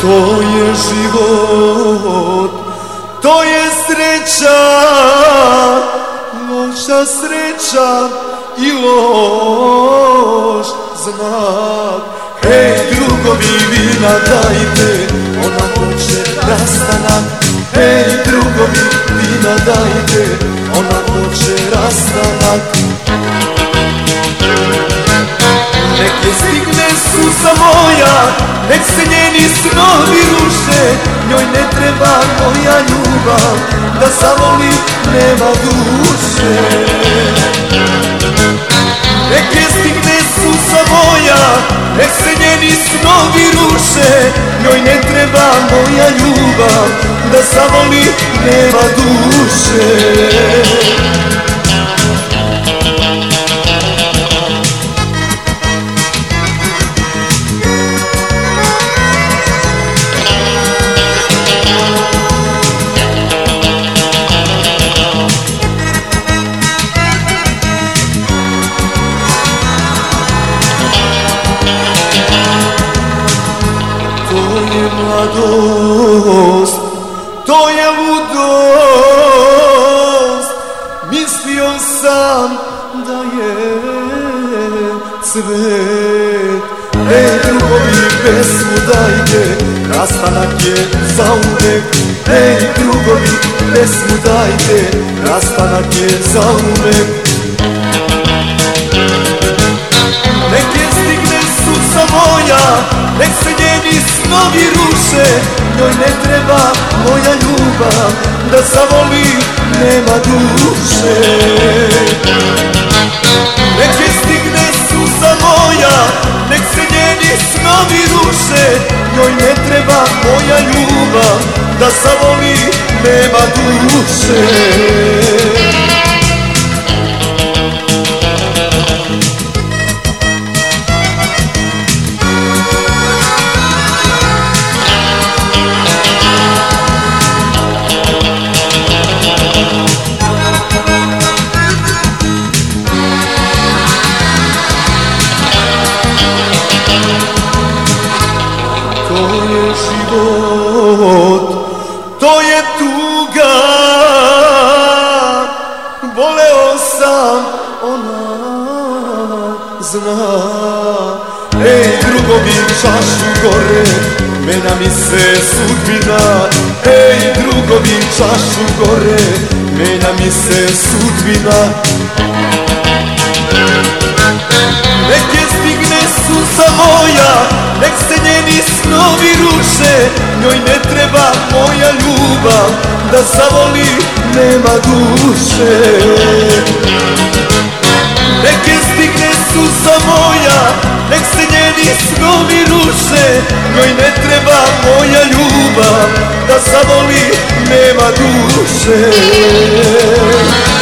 To je život, to je sreća, loša sreća i loš znak. Hej drugovi, vina dajte, ona hoće rastanak. Hej drugovi, vina dajte, ona hoće rastanak. Nek je stigne suza moja, nek se njeni snovi ruše, njoj ne treba moja ljubav, da zavoli nema duše. Nek je stigne suza moja, nek se njeni snovi ruše, njoj ne treba moja ljubav, da zavoli nema duše. To je mladost, to je ludost, mislio sam da je cvet. Ej drugovi, pesmu dajte, rastanak je zauvek. Ej drugovi, pesmu dajte, rastanak je zauvek. Nek je stigne suza moja, nek se njeni snovi ruše, njoj ne treba moja ljubav, da zavoli nema duše. Nek je stigne suza moja, nek se njeni snovi ruše, njoj ne treba moja ljubav, da zavoli nema duše. To je život, to je tuga, voleo sam, ona zna. Ej drugovi, čašu gore, menja mi se sudbina. Ej drugovi, čašu gore, menja mi se sudbina. Nek je stigne suza moja, nek se njeni snovi ruše, njoj ne treba moja ljubav, da zavoli nema duše. Nek je stigne suza moja, nek se njeni snovi ruše, njoj ne treba moja ljubav, da zavoli nema duše.